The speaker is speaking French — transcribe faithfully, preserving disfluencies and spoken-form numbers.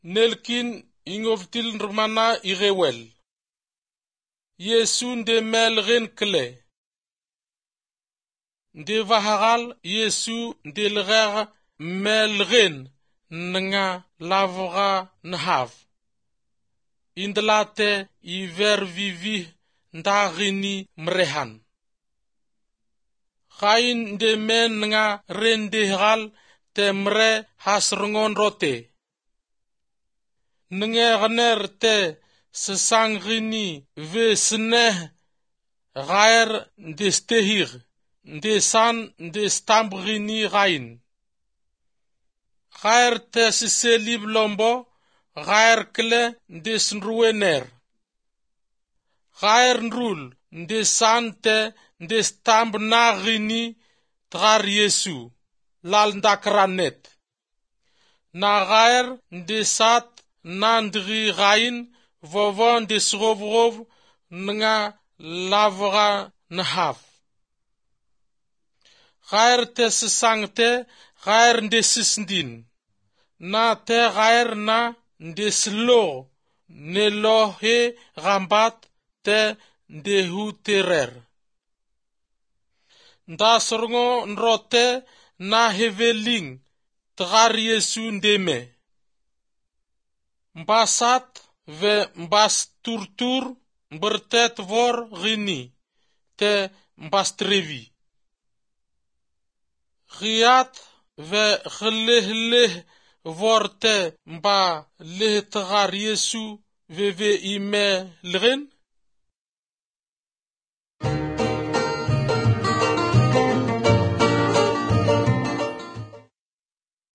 Nelkin ingoftil nrmana irewel. Yesu nde melgen kle. Nde vahagal Yesu nde lger melgen nga lavra nhav. Indlate iver vivi ndagini mrehan. Khain nde men nga rendegal temre hasrngon rote. Nnger te sesangrini vesneh gair ndestehir ndesan ndestambrini gain. Gair te siselib lombo gair kle ndesnruener. Gair nrul ndesan te ndestamb nagini tgar Yesu lal ndakranet. Na gair ndesat nandri gain vovon desrovrov nga lavra nhav. Gair te sesangte gair ndesisndin. Na te gair na ndeslo nelohe gambat te ndehuterer. Ndasrongo nrote na heveling tgar Yesu ndeme. Mbasat ve mbas turtur mbertet vor gini te mbastrevi. Giat ve glehleh vor te mba leh tgar Yesu ve ve ime lgen.